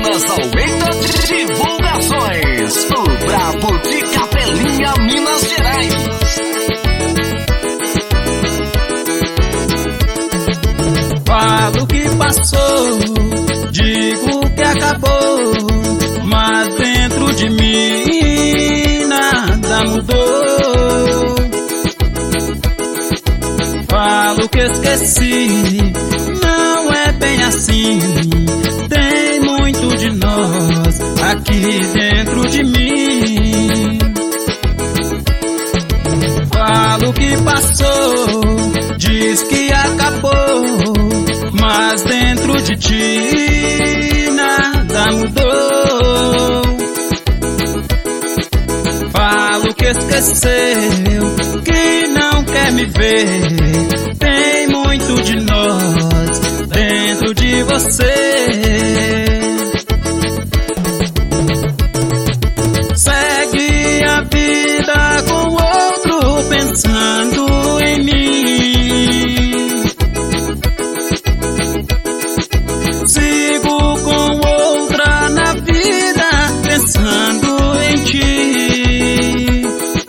Jonas Almeida Divulgações, o brabo de Capelinha, Minas Gerais. Falo que passou, digo que acabou, mas dentro de mim nada mudou. Falo que esqueci, não é bem assim. Tem muito de nós aqui dentro de mim. Falo que passou, diz que acabou, mas dentro de ti nada mudou. Falo que esqueceu, que não quer me ver. Tem muito de nós dentro de você. Segue a vida com outro pensando em mim. Sigo com outra na vida pensando em ti.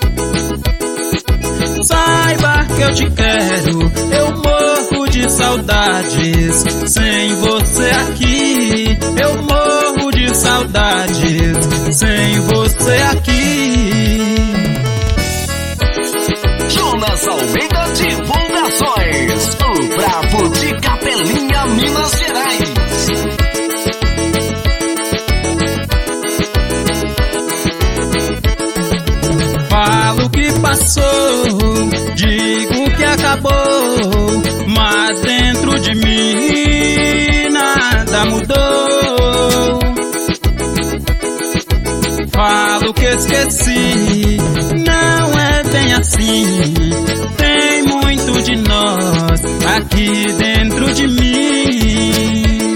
Saiba que eu te quero, eu morro de saudades. Sem você aqui, eu morro de saudades. Sem você aqui. Jonas Almeida Divulgações, o brabo de Capelinha, Minas Gerais. Falo que passou, digo que acabou, mas dentro de mim nada mudou. Falo que esqueci, não é bem assim. Tem muito de nós aqui dentro de mim.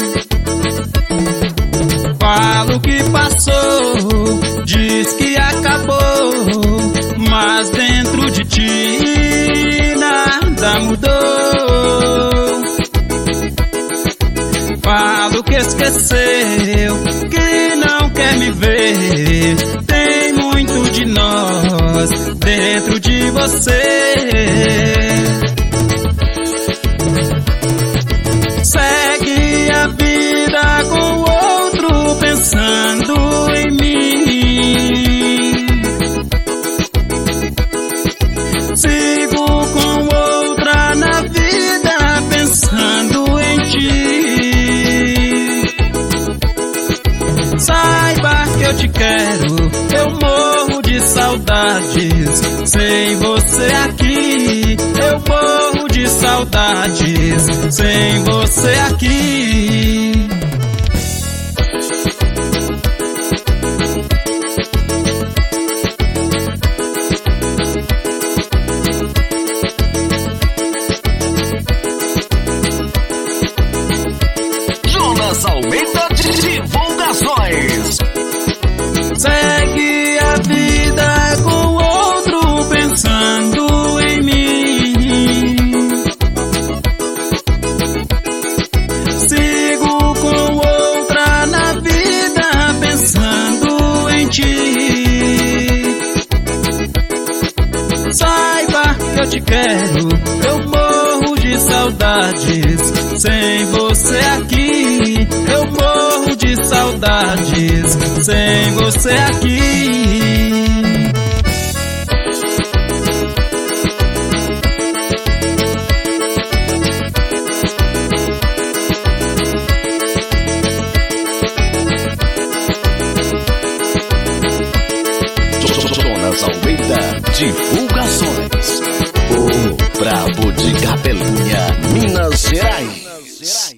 Falo que passou, diz que acabou, mas dentro de ti nada mudou. Falo que esqueceu, que não quer me ver. Tem muito de nós dentro de você. Segue a vida com outro pensando em mim. Sigo com outra na vida pensando em ti. Saiba que eu te quero, eu morro de saudades. Sem você aqui, eu morro de saudades. Sem você aqui. Jonas Almeida Divulgações. Segue a vida com outro pensando em mim. Sigo com outra na vida pensando em ti. Saiba que eu te quero, eu morro de saudades. Sem você aqui, eu morro de saudades. Sem você aqui. Jonas Almeida Divulgações, o brabo de Capelinha, Minas Gerais.